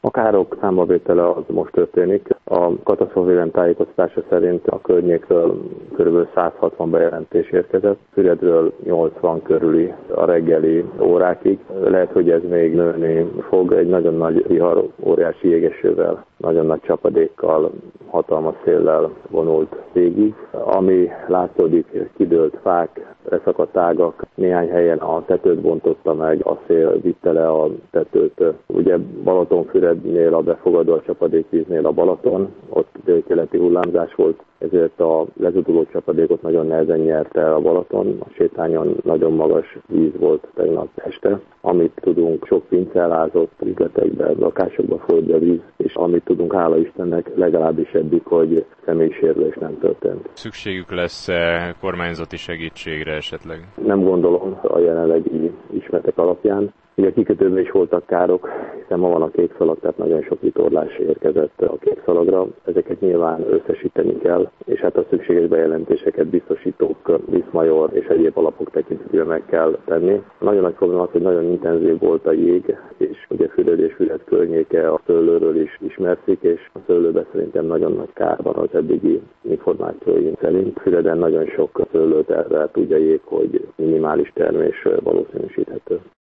A károk számbavétele az most történik. A katasztrófavédelem tájékoztatása szerint a környékről kb. 160 bejelentés érkezett, Füredről 80 körüli a reggeli órákig. Lehet, hogy ez még nőni fog, egy nagyon nagy vihar, óriási jégesővel, nagyon nagy csapadékkal, hatalmas széllel vonult végig. Ami látszódik, kidőlt fák, leszakadt ágak, néhány helyen a tetőt bontotta meg, a szél vitte le a tetőt. Ugye Balatonfürednél, a befogadó a csapadékvíznél a Balaton, ott délkeleti hullámzás volt, ezért a lezuduló csapadékot nagyon nehezen nyerte el a Balaton. A sétányon nagyon magas víz volt tegnap este. Amit tudunk, sok pince elázott, üzletekben, lakásokba folyt be víz, és amit tudunk, hála Istennek, legalábbis eddig, hogy személysérülés nem történt. Szükségük lesz kormányzati segítségre esetleg? Nem gondolom a jelenlegi ismeretek alapján. Ugye a kikötőben is voltak károk, hiszen ma van a kékszalag, tehát nagyon sok vitorlás érkezett a kékszalagra. Ezeket nyilván összesíteni kell, és hát a szükséges bejelentéseket biztosítók, Viszmajor és egyéb alapok tekintetében meg kell tenni. Nagyon nagy probléma az, hogy nagyon intenzív volt a jég, és ugye Füred és Füred környéke a szőlőről is ismerszik, és a szőlőben szerintem nagyon nagy kár van az eddigi információim szerint. Füreden nagyon sok szőlőt elvert, ugye jég, hogy minimális termés valószínűsíthető.